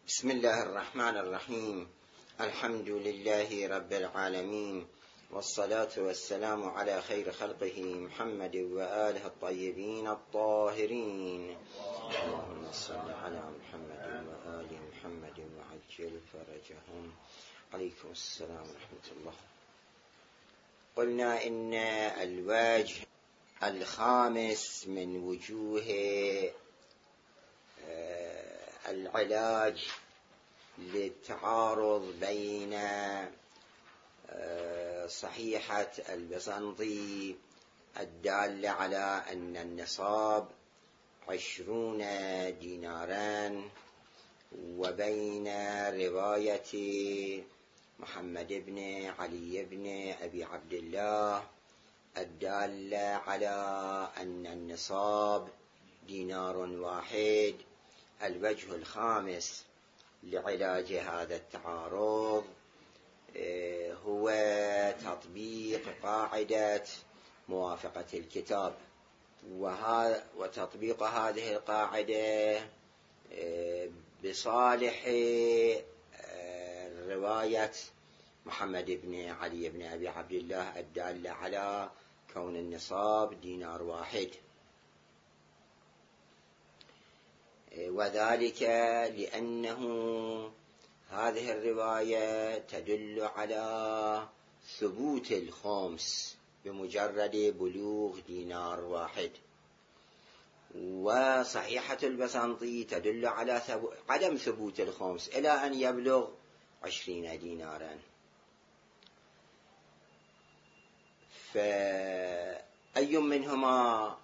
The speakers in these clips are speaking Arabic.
بسم الله الرحمن الرحيم. الحمد لله رب العالمين، والصلاة والسلام على خير خلقه محمد وآله الطيبين الطاهرين. اللهم صل على محمد وآل محمد وعجل فرجهم. عليكم السلام ورحمة الله. قلنا إن الوجه الخامس من وجوه العلاج للتعارض بين صحيحة البسنطي الدالة على أن النصاب 20 دينارا وبين رواية محمد بن علي بن أبي عبد الله الدالة على أن النصاب دينار واحد. الوجه الخامس لعلاج هذا التعارض هو تطبيق قاعدة موافقة الكتاب، وتطبيق هذه القاعدة بصالح رواية محمد بن علي بن أبي عبد الله الدالة على كون النصاب دينار واحد، وذلك لأنه هذه الرواية تدل على ثبوت الخمس بمجرد بلوغ دينار واحد، وصحيحة البسنطي تدل على عدم ثبوت الخمس إلى أن يبلغ 20 دينارا. فأي منهما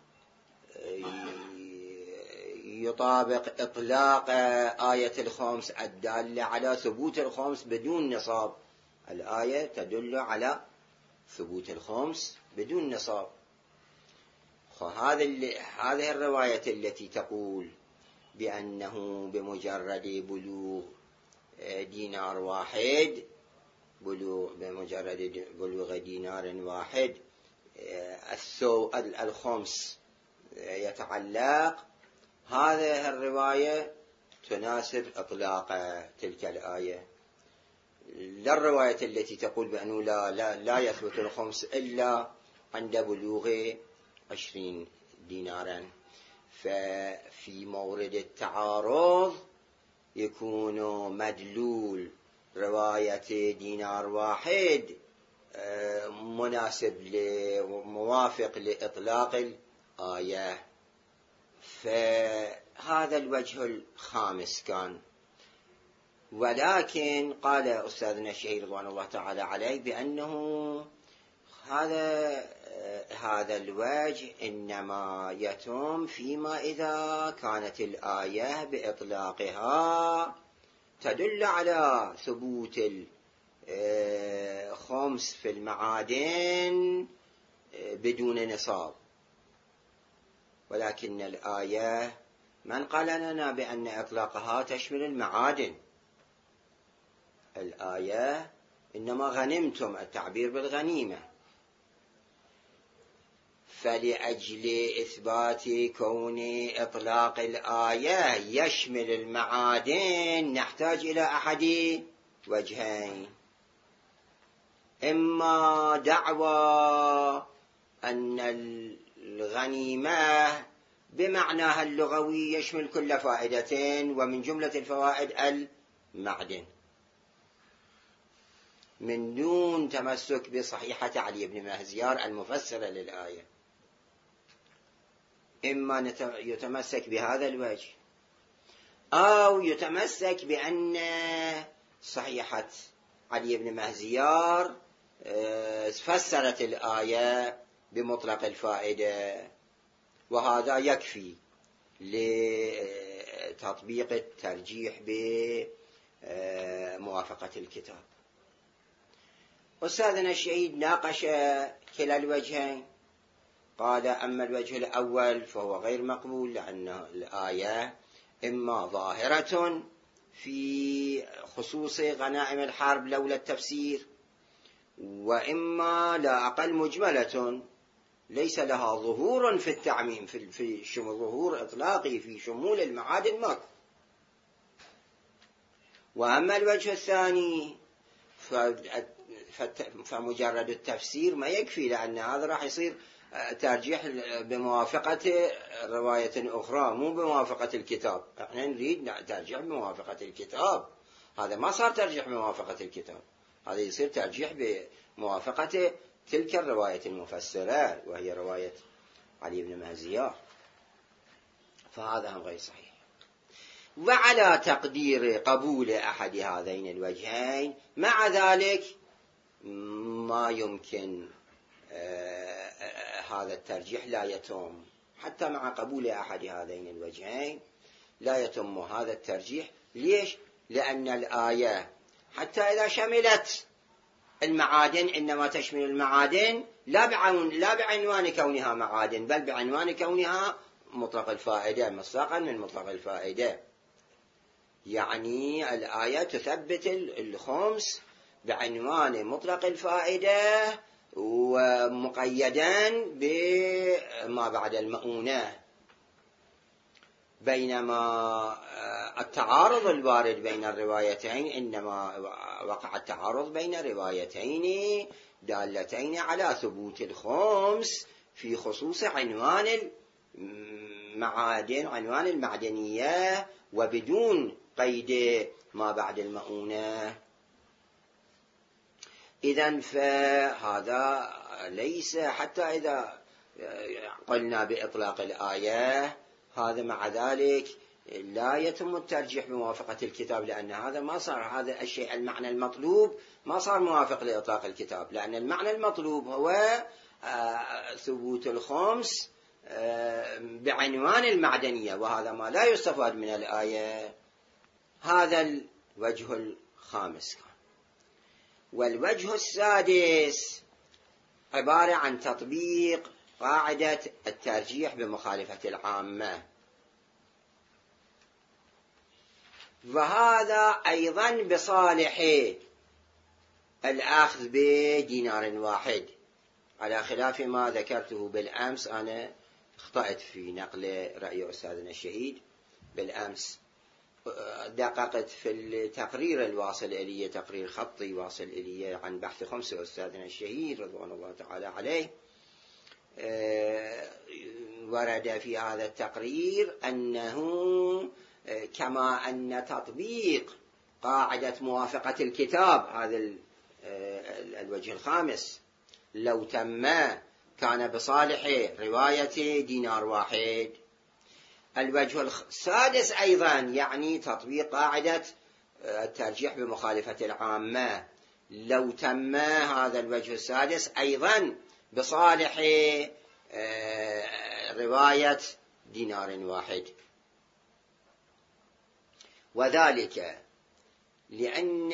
يطابق إطلاق آية الخمس الدالة على ثبوت الخمس بدون نصاب؟ الآية تدل على ثبوت الخمس بدون نصاب. هذه الرواية التي تقول بأنه بمجرد بلوغ دينار واحد، بمجرد بلوغ دينار واحد الخمس يتعلق، هذه الرواية تناسب إطلاق تلك الآية، لا الرواية التي تقول بأنه لا يثبت الخمس إلا عند بلوغ 20 دينارا. ففي مورد التعارض يكون مدلول رواية دينار واحد مناسب موافق لإطلاق الآية. فهذا الوجه الخامس كان. ولكن قال أستاذنا الشهيد رضوان الله تعالى عليه بأنه هذا الوجه إنما يتم فيما إذا كانت الآية بإطلاقها تدل على ثبوت الخمس في المعادن بدون نصاب، ولكن الآية من قال لنا بأن إطلاقها تشمل المعادن؟ الآية إنما غنمتم، التعبير بالغنيمة. فلأجل إثبات كون إطلاق الآية يشمل المعادن نحتاج إلى أحد وجهين: إما دعوى أن الغنيمة بمعناها اللغوي يشمل كل فائدتين، ومن جملة الفوائد المعدن، من دون تمسك بصحيحة علي بن مهزيار المفسرة للآية. إما يتمسك بهذا الوجه، أو يتمسك بأن صحيحة علي بن مهزيار فسرت الآية بمطلق الفائدة، وهذا يكفي لتطبيق الترجيح بموافقة الكتاب. أستاذنا الشهيد ناقش كلا الوجهين، قال: أما الوجه الأول فهو غير مقبول، لأن الآية إما ظاهرة في خصوص غنائم الحرب لولا التفسير، وإما لا أقل مجملة ليس لها ظهور في التعميم، في ظهور إطلاقي في شمول المعادن ماكو. وأما الوجه الثاني فمجرد التفسير ما يكفي، لأن هذا راح يصير ترجيح بموافقة رواية أخرى مو بموافقة الكتاب. احنا نريد ترجيح بموافقة الكتاب، هذا ما صار ترجيح بموافقة الكتاب، هذا يصير ترجيح بموافقة تلك الرواية المفسرة وهي رواية علي بن مهزيار، فهذا هم غير صحيح. وعلى تقدير قبول أحد هذين الوجهين مع ذلك ما يمكن هذا الترجيح لا يتم، حتى مع قبول أحد هذين الوجهين لا يتم هذا الترجيح. ليش؟ لأن الآية حتى إذا شملت المعادن إنما تشمل المعادن لا بعنوان كونها معادن، بل بعنوان كونها مطلق الفائدة، مصداقا من مطلق الفائدة. يعني الآية تثبت الخمس بعنوان مطلق الفائدة ومقيدا بما بعد المؤونة، بينما التعارض الوارد بين الروايتين إنما وقع التعارض بين روايتين دالتين على ثبوت الخمس في خصوص عنوان المعادن، عنوان المعدنية، وبدون قيد ما بعد المؤونة. إذن فهذا ليس، حتى إذا قلنا بإطلاق الآية هذا مع ذلك لا يتم الترجيح بموافقة الكتاب، لأن هذا ما صار، هذا الشيء المعنى المطلوب ما صار موافق لإطلاق الكتاب، لأن المعنى المطلوب هو ثبوت الخمس بعنوان المعدنية، وهذا ما لا يستفاد من الآية. هذا الوجه الخامس. والوجه السادس عبارة عن تطبيق قاعدة الترجيح بمخالفة العامة، وهذا أيضا بصالح الأخذ بدينار واحد، على خلاف ما ذكرته بالأمس. أنا اخطأت في نقل رأي أستاذنا الشهيد بالأمس، دققت في التقرير الواصل إلي، تقرير خطي واصل إلي عن بحث خمس أستاذنا الشهيد رضوان الله تعالى عليه. ورد في هذا التقرير أنه كما أن تطبيق قاعدة موافقة الكتاب، هذا الوجه الخامس، لو تم كان بصالح رواية دينار واحد. الوجه السادس أيضا يعني تطبيق قاعدة الترجيح بمخالفة العامة، لو تم هذا الوجه السادس أيضا بصالح رواية دينار واحد. وذلك لأن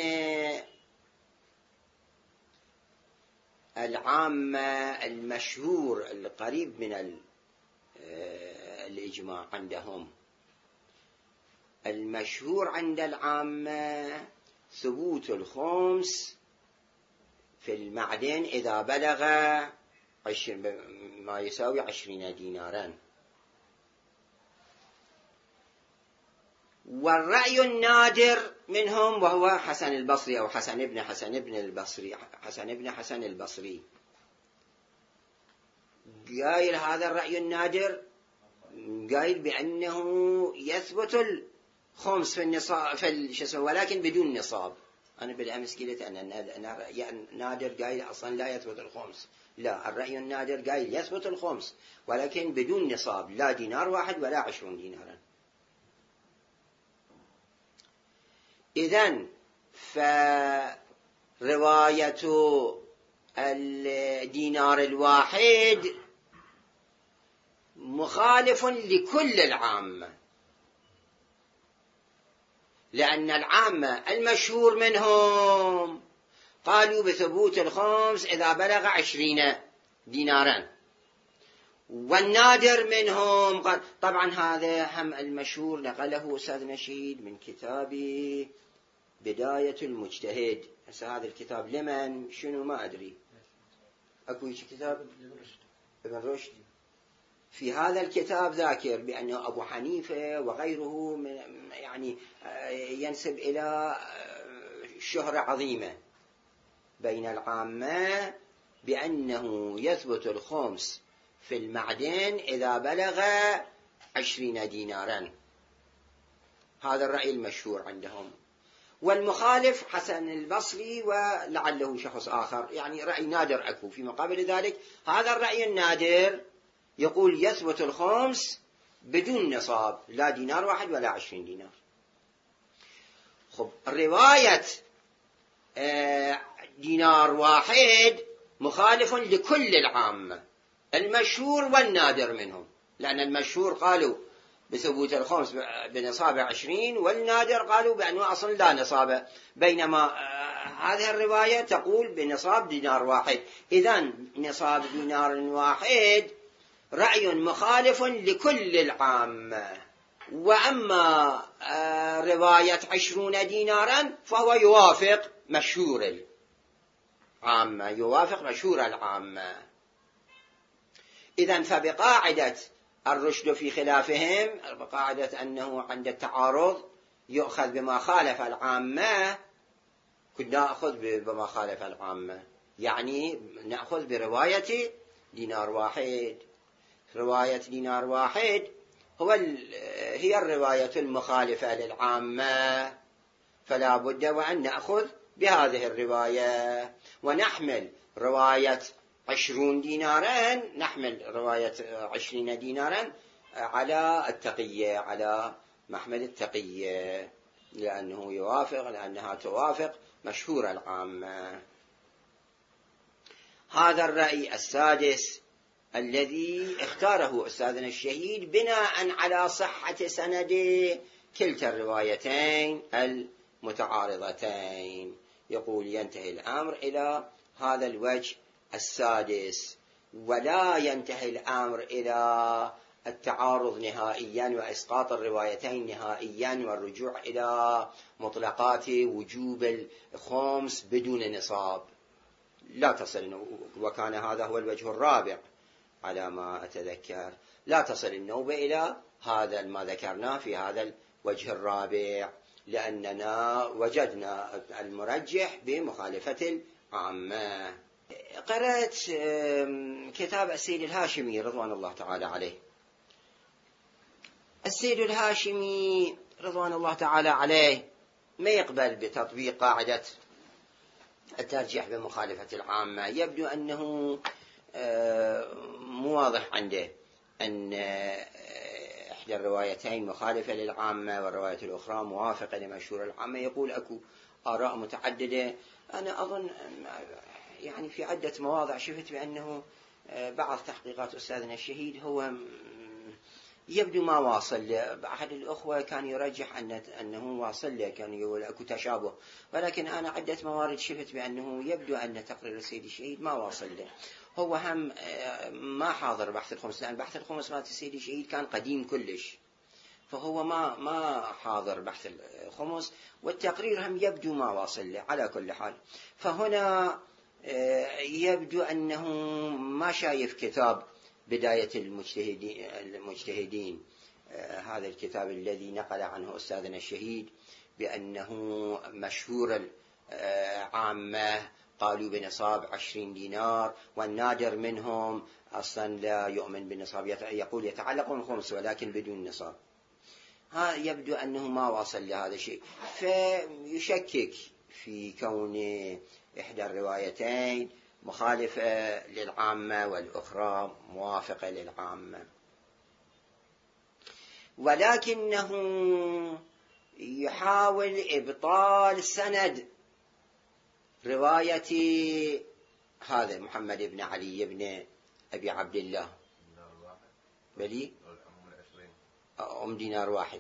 العامة المشهور القريب من الإجماع عندهم، المشهور عند العامة ثبوت الخمس في المعدن إذا بلغ ما يساوي 20 دينارا. والرأي النادر منهم وهو حسن البصري أو حسن ابن حسن البصري قايل هذا الرأي النادر، قايل بأنه يثبت الخمس في النصاب ولكن بدون نصاب. أنا بالأمس قلت أن نادر قايل أصلا لا يثبت الخمس، لا، الرأي النادر قايل يثبت الخمس ولكن بدون نصاب، لا دينار واحد ولا 20 دينارا. إذن فرواية الدينار الواحد مخالف لكل العامة، لأن العامة المشهور منهم قالوا بثبوت الخمس إذا بلغ 20 دينارا، والنادر منهم قال، طبعا هذا هم المشهور نقله أستاذنا الشهيد من كتاب بداية المجتهد. هذا الكتاب لمن شنو ما أدري، أكو كتاب ابن رشد، في هذا الكتاب ذاكر بأنه أبو حنيفة وغيره يعني ينسب إلى شهرة عظيمة بين العامة بأنه يثبت الخمس في المعدن إذا بلغ 20 دينارا. هذا الرأي المشهور عندهم. والمخالف حسن البصري ولعله شخص آخر، يعني رأي نادر أكو في مقابل ذلك. هذا الرأي النادر يقول يثبت الخمس بدون نصاب، لا دينار واحد ولا 20 دينار. خب رواية دينار واحد مخالف لكل العامة، المشهور والنادر منهم، لأن المشهور قالوا بثبوت الخمس بنصاب 20، والنادر قالوا بأنه أصلا لا نصاب، بينما هذه الرواية تقول بنصاب دينار واحد. إذن نصاب دينار واحد رأي مخالف لكل العامة. وأما رواية 20 دينارا فهو يوافق مشهور العامة، يوافق مشهور العامة. إذن فبقاعدة الرشد في خلافهم، بقاعدة أنه عند التعارض يؤخذ بما خالف العامة، كنا نأخذ بما خالف العامة، يعني نأخذ برواية دينار واحد. رواية دينار واحد هي الرواية المخالفة للعامة، فلا بد وأن نأخذ بهذه الرواية ونحمل رواية 20 دينارا، نحمل رواية 20 دينارا على التقية، على محمل التقية، لأنها توافق مشهور العامة. هذا الرأي السادس الذي اختاره أستاذنا الشهيد بناء على صحة سند كلتا الروايتين المتعارضتين. يقول ينتهي الأمر إلى هذا الوجه السادس، ولا ينتهي الأمر إلى التعارض نهائيا وإسقاط الروايتين نهائيا والرجوع إلى مطلقات وجوب الخمس بدون نصاب، لا تصل. وكان هذا هو الوجه الرابع على ما أتذكر، لا تصل النوبة إلى هذا ما ذكرناه في هذا الوجه الرابع، لأننا وجدنا المرجح بمخالفة العامة. قرأت كتاب السيد الهاشمي رضوان الله تعالى عليه. السيد الهاشمي رضوان الله تعالى عليه ما يقبل بتطبيق قاعدة الترجيح بمخالفة العامة. يبدو أنه مو واضح عنده أن إحدى الروايتين مخالفة للعامة والرواية الأخرى موافقة لمشهور العامة. يقول أكو آراء متعددة. أنا أظن يعني في عدة مواضع شفت بأنه بعض تحقيقات أستاذنا الشهيد هو يبدو ما واصل. أحد الأخوة كان يرجح أنه واصل له، كان يقول أكو تشابه، ولكن أنا عدة موارد شفت بأنه يبدو أن تقرير السيد الشهيد ما واصل له. هو هم ما حاضر بحث الخمس، لأن بحث الخمس مات السيد الشهيد كان قديم كلش، فهو ما حاضر بحث الخمس، والتقرير هم يبدو ما واصل له. على كل حال فهنا يبدو أنه ما شايف كتاب بداية المجتهدين، هذا الكتاب الذي نقل عنه أستاذنا الشهيد بأنه مشهور العامة قالوا بنصاب 20 دينار، والنادر منهم أصلا لا يؤمن بالنصاب، يقول يتعلق الخمس ولكن بدون نصاب. يبدو أنه ما وصل لهذا الشيء، فيشكك في كون إحدى الروايتين مخالفة للعامة والأخرى موافقة للعامة، ولكنه يحاول إبطال سند رواية هذا محمد بن علي بن أبي عبد الله بلي أم دينار واحد.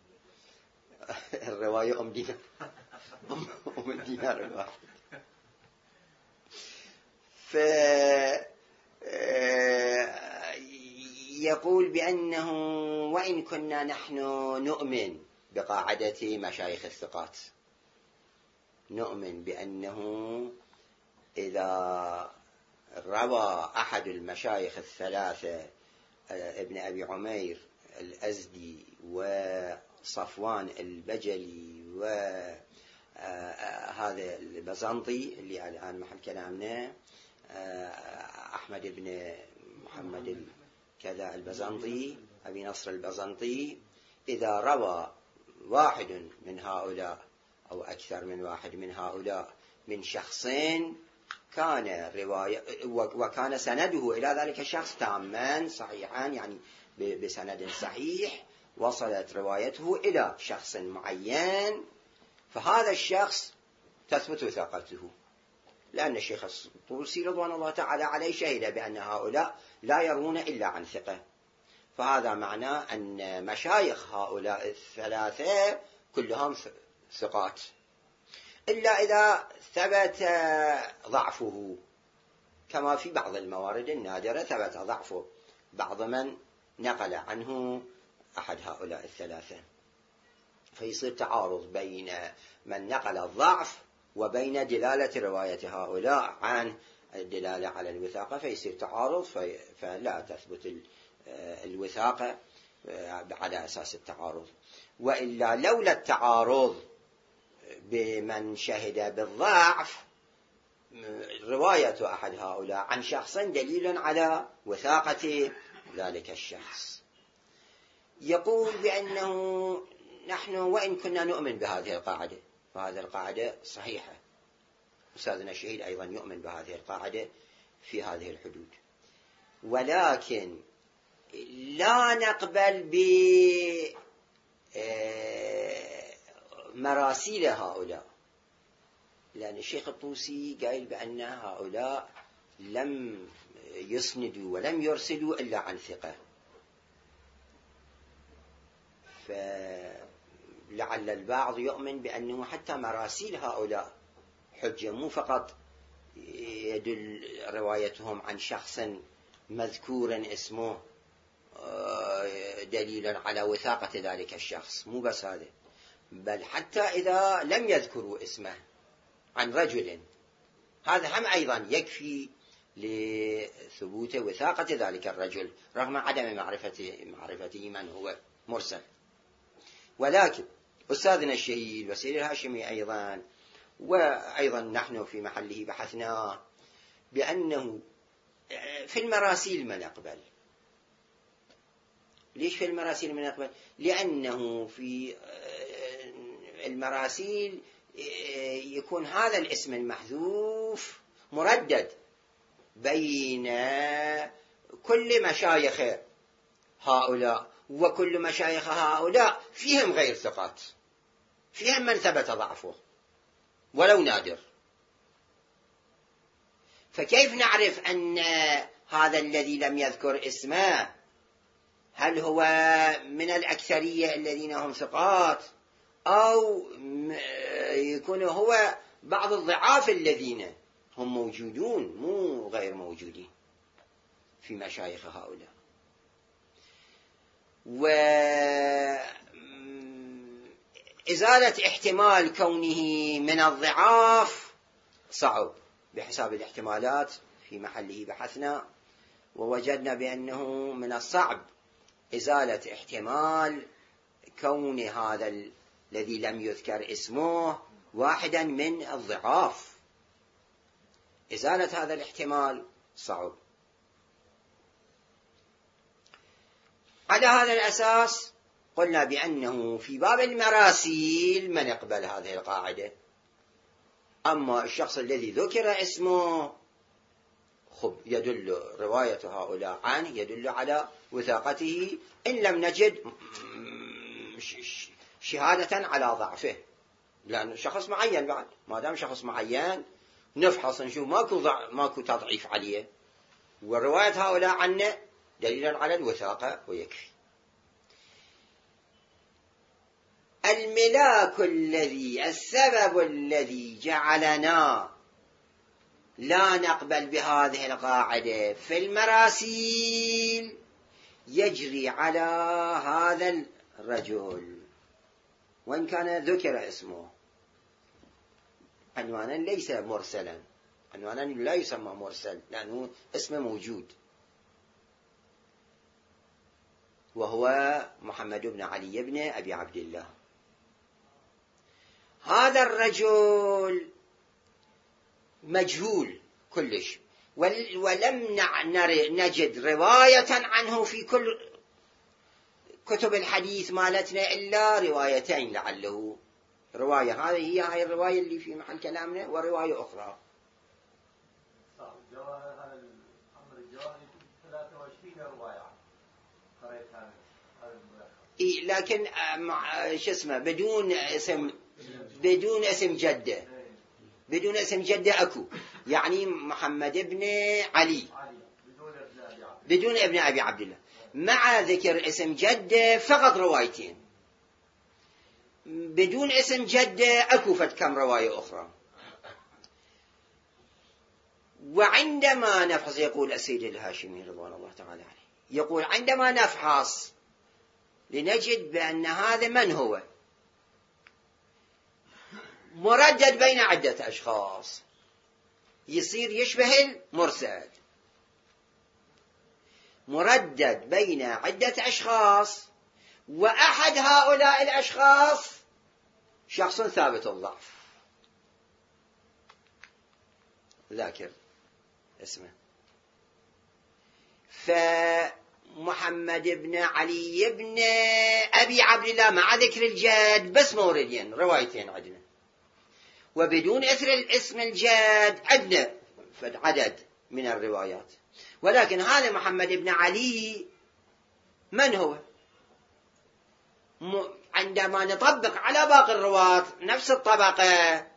الرواية أم دينار الواحد. يقول بأنه وإن كنا نحن نؤمن بقاعدة مشايخ الثقات، نؤمن بأنه إذا روى أحد المشايخ الثلاثة ابن أبي عمير الأزدي وصفوان البجلي وهذا البزنطي اللي الآن محل كلامنا أحمد بن محمد كذا البزنطي أبي نصر البزنطي، إذا روى واحد من هؤلاء أو أكثر من واحد من هؤلاء من شخصين كان رواية وكان سنده إلى ذلك الشخص تاما صحيحا، يعني بسند صحيح وصلت روايته إلى شخص معين، فهذا الشخص تثبت وثاقته، لأن الشيخ الطوسي رضوان الله تعالى عليه شهد بأن هؤلاء لا يروون إلا عن ثقة. فهذا معناه أن مشايخ هؤلاء الثلاثة كلهم ثقات، إلا إذا ثبت ضعفه، كما في بعض الموارد النادرة ثبت ضعفه بعض من نقل عنه أحد هؤلاء الثلاثة، فيصير تعارض بين من نقل الضعف وبين دلالة رواية هؤلاء عن الدلالة على الوثاقة، فيصير تعارض فلا تثبت الوثاقة على أساس التعارض. وإلا لولا التعارض بمن شهد بالضعف، رواية أحد هؤلاء عن شخص دليل على وثاقة ذلك الشخص. يقول بأنه نحن وإن كنا نؤمن بهذه القاعدة، فهذه القاعدة صحيحة، أستاذنا الشهيد أيضا يؤمن بهذه القاعدة في هذه الحدود، ولكن لا نقبل بمراسيل هؤلاء، لأن الشيخ الطوسي قائل بأن هؤلاء لم يسندوا ولم يرسلوا إلا عن ثقة، فلعل البعض يؤمن بأنه حتى مراسيل هؤلاء حجة، مو فقط يدل روايتهم عن شخص مذكور اسمه دليلا على وثاقة ذلك الشخص، مو بس هذا، بل حتى إذا لم يذكروا اسمه عن رجل، هذا هم أيضا يكفي لثبوت وثاقة ذلك الرجل رغم عدم معرفته من هو مرسل. ولكن أستاذنا الشهيد وسيد الهاشمي أيضا وأيضا نحن في محله بحثنا بأنه في المراسيل ما نقبل. ليش في المراسيل ما نقبل؟ لأنه في المراسيل يكون هذا الاسم المحذوف مردد بين كل مشايخ هؤلاء، وكل مشايخ هؤلاء فيهم غير ثقات، فيهم من ثبت ضعفه ولو نادر، فكيف نعرف أن هذا الذي لم يذكر اسمه هل هو من الأكثرية الذين هم ثقات، أو يكون هو بعض الضعاف الذين هم موجودون مو غير موجودين في مشايخ هؤلاء. وإزالة احتمال كونه من الضعاف صعب بحساب الاحتمالات، في محله بحثنا ووجدنا بأنه من الصعب إزالة احتمال كون هذا الذي لم يذكر اسمه واحدا من الضعاف، إزالة هذا الاحتمال صعب. على هذا الأساس قلنا بأنه في باب المراسيل ما نقبل هذه القاعدة، أما الشخص الذي ذكر اسمه يدل رواية هؤلاء عنه يدل على وثاقته، إن لم نجد شهادة على ضعفه، لأن شخص معين بعد ما دام شخص معين نفحص نشوف ماكو تضعيف عليه، ورواية هؤلاء عنه دليلا على الوثاقة ويكفي. الملاك السبب الذي جعلنا لا نقبل بهذه القاعدة في المراسيل يجري على هذا الرجل وإن كان ذكر اسمه عنوانا ليس مرسلا، عنوانا لا يسمى مرسل لأنه اسمه موجود، وهو محمد بن علي بن أبي عبد الله. هذا الرجل مجهول كلش، ولم نجد رواية عنه في كل كتب الحديث مالتنا إلا روايتين، لعله رواية هذه هي الرواية اللي في محل كلامنا، ورواية أخرى. لكن شو اسمه بدون اسم جده، بدون اسم جده اكو، يعني محمد بن علي بدون ابن ابي عبد الله، مع ذكر اسم جده فقط روايتين. بدون اسم جده اكو فد كم روايه اخرى. وعندما نفحص، يقول السيد الهاشمي رضوان الله تعالى عليه، يقول عندما نفحص لنجد بأن هذا من هو مردد بين عدة أشخاص، يصير يشبه المرسل، مردد بين عدة أشخاص، وأحد هؤلاء الأشخاص شخص ثابت الضعف، ذاكر اسمه. فمحمد بن علي بن أبي عبد الله مع ذكر الجد بس موردين روايتين عندنا، وبدون إثر الاسم الجد عندنا عدد من الروايات. ولكن هذا محمد بن علي من هو؟ عندما نطبق على باقي الرواة نفس الطبقة،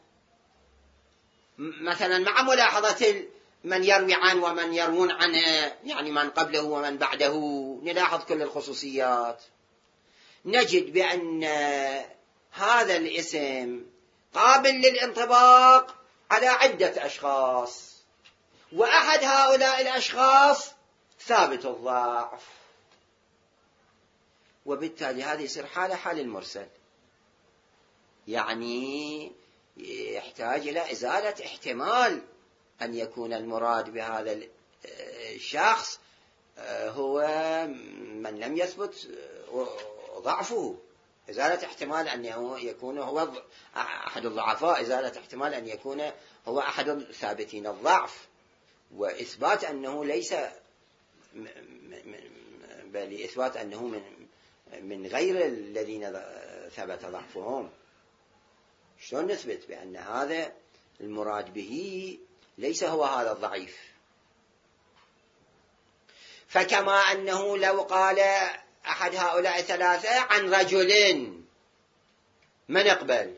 مثلا مع ملاحظة من يروي عنه ومن يروون عنه، يعني من قبله ومن بعده، نلاحظ كل الخصوصيات، نجد بأن هذا الاسم قابل للانطباق على عدة أشخاص، وأحد هؤلاء الأشخاص ثابت الضعف، وبالتالي هذه يصير حالة حال المرسل، يعني يحتاج إلى إزالة احتمال أن يكون المراد بهذا الشخص هو من لم يثبت ضعفه، إزالة احتمال أن يكون هو أحد الضعفاء، إزالة احتمال أن يكون هو أحد الثابتين الضعف، وإثبات أنه ليس، بل إثبات أنه من غير الذين ثبت ضعفهم. شلون نثبت بأن هذا المراد به ليس هو هذا الضعيف؟ فكما أنه لو قال أحد هؤلاء الثلاثة عن رجل، ما نقبل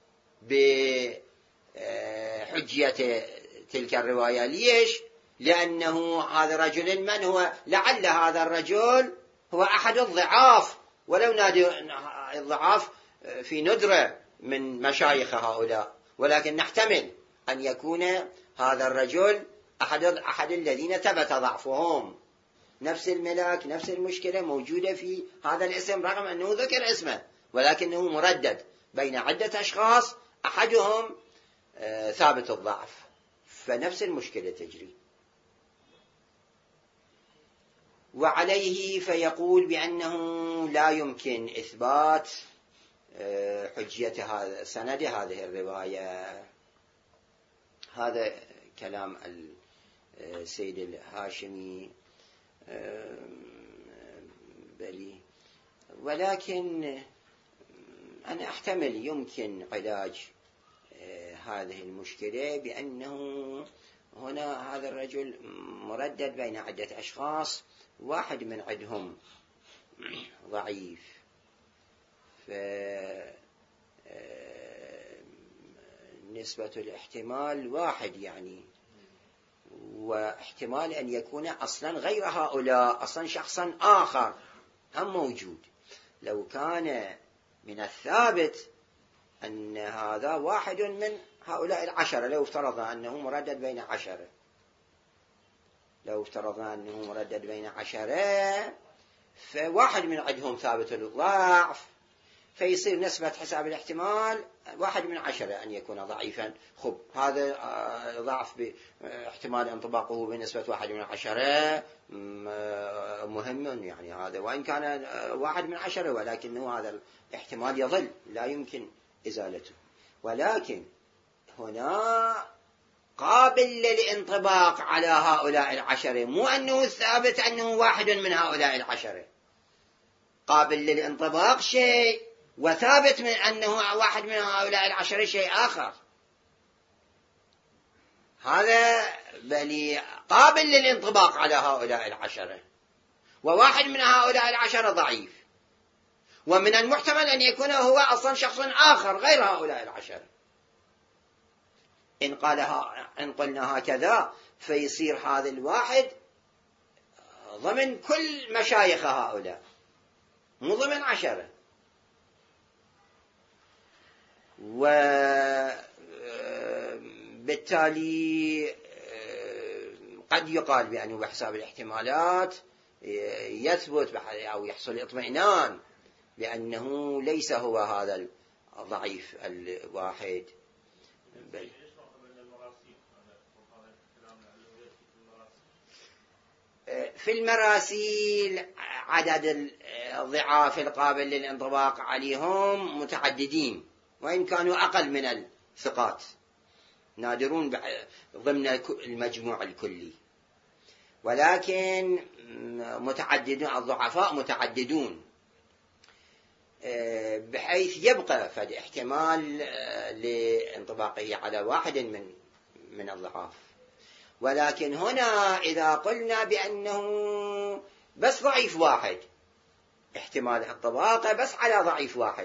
بحجية تلك الرواية. ليش؟ لأنه هذا الرجل من هو؟ لعل هذا الرجل هو أحد الضعاف، ولو نادي الضعاف في ندرة من مشايخ هؤلاء، ولكن نحتمل أن يكون هذا الرجل أحد الذين ثبت ضعفهم. نفس الملاك، نفس المشكلة موجودة في هذا الاسم، رغم أنه ذكر اسمه، ولكنه مردد بين عدة أشخاص أحدهم ثابت الضعف، فنفس المشكلة تجري. وعليه فيقول بأنه لا يمكن إثبات حجية سند هذه الرواية. هذا كلام السيد الهاشمي. بلي، ولكن أنا أحتمل يمكن علاج هذه المشكلة بأنه هنا هذا الرجل مردد بين عدة أشخاص، واحد من عندهم ضعيف، فنسبة الاحتمال واحد يعني، واحتمال أن يكون أصلا غير هؤلاء، أصلا شخصا آخر هم موجود. لو كان من الثابت أن هذا واحد من هؤلاء العشرة، لو افترضنا أنه مردد بين عشرة، لو افترضنا أنه مردد بين عشرة، فواحد من عندهم ثابت الضعف، فيصير نسبة حساب الاحتمال 1 من 10 أن يكون ضعيفا. خب هذا ضعف احتمال انطباقه بنسبة 1 من 10 مهم يعني هذا، وإن كان 1 من 10، ولكنه هذا الاحتمال يظل لا يمكن إزالته. ولكن هنا قابل للانطباق على هؤلاء 10، مو أنه ثابت أنه 1 من هؤلاء 10. قابل للانطباق شيء، وثابت من أنه 1 من هؤلاء 10 شيء آخر. هذا بل قابل للانطباق على هؤلاء 10، و1 من هؤلاء 10 ضعيف، ومن المحتمل أن يكون هو أصلا شخص آخر غير هؤلاء 10. إن قلنا هكذا فيصير هذا الواحد ضمن كل مشايخ هؤلاء، مو ضمن 10. وبالتالي قد يقال بأنه بحساب الاحتمالات يثبت أو يحصل اطمئنان بأنه ليس هو هذا الضعيف الواحد. في المراسيل عدد الضعاف القابل للانطباق عليهم متعددين، وإن كانوا أقل من الثقات، نادرون ضمن المجموع الكلي، ولكن متعددون، الضعفاء متعددون، بحيث يبقى فد احتمال لانطباقه على 1 من الضعاف. ولكن هنا إذا قلنا بأنه بس ضعيف 1، احتمال الطباقة بس على ضعيف 1،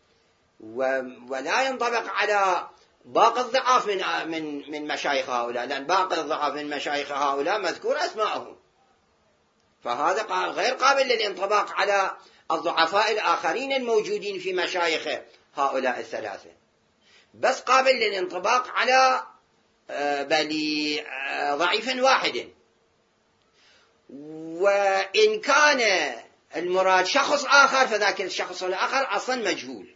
ولا ينطبق على باقي الضعاف من مشايخ هؤلاء، لأن باقي الضعاف من مشايخ هؤلاء مذكور أسماءهم، فهذا غير قابل للانطباق على الضعفاء الآخرين الموجودين في مشايخ هؤلاء 3، بس قابل للانطباق على ضعيف 1. وإن كان المراد شخص آخر فذاك الشخص الآخر أصلا مجهول،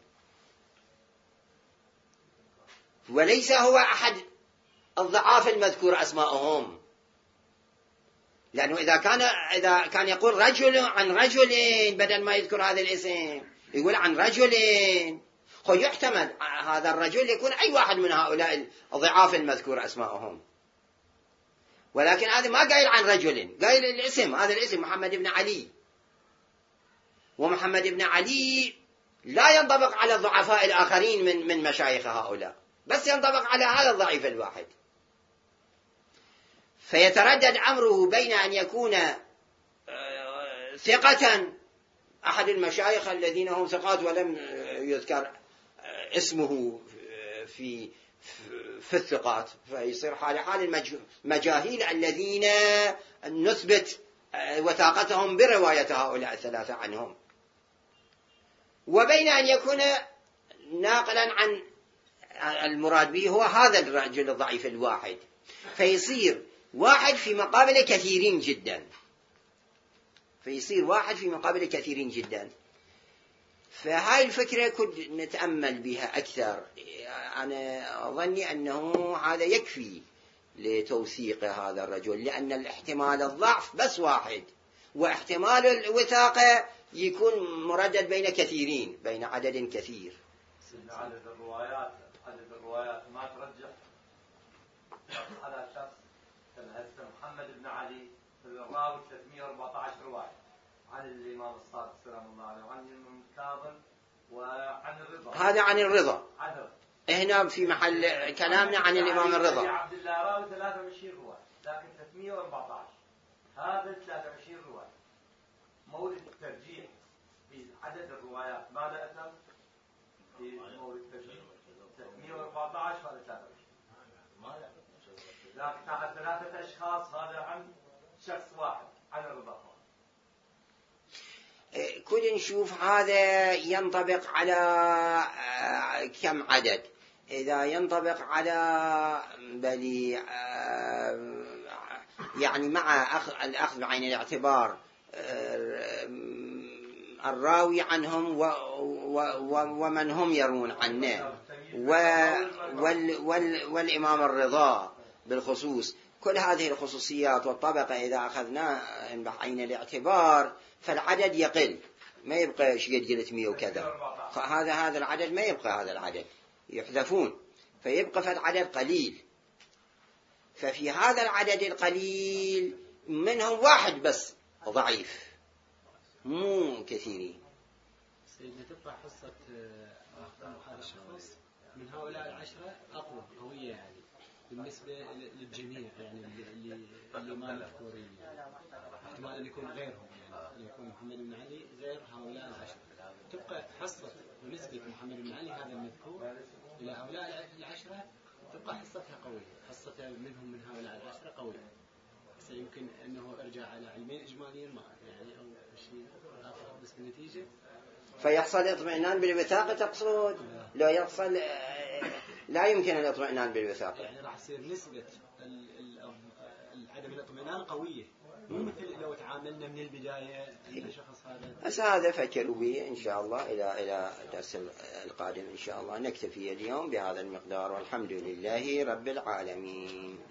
وليس هو أحد الضعاف المذكور أسماءهم، لأنه إذا كان يقول رجل عن رجل بدل ما يذكر هذا الاسم، يقول عن رجل، يحتمل هذا الرجل يكون أي واحد من هؤلاء الضعاف المذكور أسماءهم، ولكن هذا ما قايل عن رجل، قايل الاسم، هذا الاسم محمد بن علي، ومحمد بن علي لا ينطبق على الضعفاء الآخرين من مشايخ هؤلاء، بس ينطبق على هذا الضعيف الواحد. فيتردد أمره بين أن يكون ثقة أحد المشايخ الذين هم ثقات ولم يذكر اسمه في الثقات، فيصير حال المجاهيل الذين نثبت وثاقتهم برواية هؤلاء 3 عنهم، وبين أن يكون ناقلا عن المراد به هو هذا الرجل الضعيف الواحد، فيصير 1 في مقابل كثيرين جدا، فهاي الفكرة كنت نتأمل بها أكثر. أنا أظني أنه هذا يكفي لتوثيق هذا الرجل، لأن الاحتمال الضعف بس 1، واحتمال الوثاقة يكون مردد بين كثيرين، بين عدد كثير. عدد الروايات ما ترجح على شخص هسه محمد بن علي الراوي 314 رواية عن الإمام الصادق سلام الله عليه، وعن الإمام الكاظم، وعن الرضا. هذا عن الرضا. هنا في محل كلامنا عن الإمام الرضا. عبد الله راوي 23 رواية، لكن 314 هذا 23 رواية. مورد الترجيح في عدد الروايات ماذا أتم؟ في مورد الترجيح 314 هذا 23. لكن على 3 أشخاص هذا عن شخص واحد عن الرضا. كل نشوف هذا ينطبق على كم عدد. إذا ينطبق على يعني مع الأخذ بعين الاعتبار الراوي عنهم ومن هم يرون عنه. والإمام الرضا بالخصوص. كل هذه الخصوصيات والطبقة إذا أخذنا بعين الاعتبار فالعدد يقل، ما يبقى شيء 300 وكذا، هذا العدد ما يبقى، هذا العدد يحذفون فيبقى فالعدد قليل. ففي هذا العدد القليل منهم واحد بس ضعيف، مو كثيرين. سيدنا تبقى حصة هذا الشخص من هؤلاء العشرة أقوى قوية يعني بالنسبة للجميع، يعني اللي ما مذكورين، احتمال أن يكون غيرهم، يعني أن يكون محمد بن علي غير هؤلاء العشرة. تبقى حصة ونسبة محمد بن علي هذا المذكور إلى هؤلاء العشرة تبقى حصتها قوية، حصتها منهم من هؤلاء العشرة قوية. سيمكن أنه أرجع على علمين إجماليين ما يعني أو شيء آخر، بس بالنتيجة فيحصل اطمئنان بالوثاقة تقصد؟ لو يحصل لا يمكن الاطمئنان بالوثاقة، يعني راح يصير نسبة عدم الاطمئنان قوية، مو مثل لو تعاملنا من البداية الشخص هذا. بس هذا فكروا به إن شاء الله إلى الدرس القادم إن شاء الله. نكتفي اليوم بهذا المقدار، والحمد لله رب العالمين.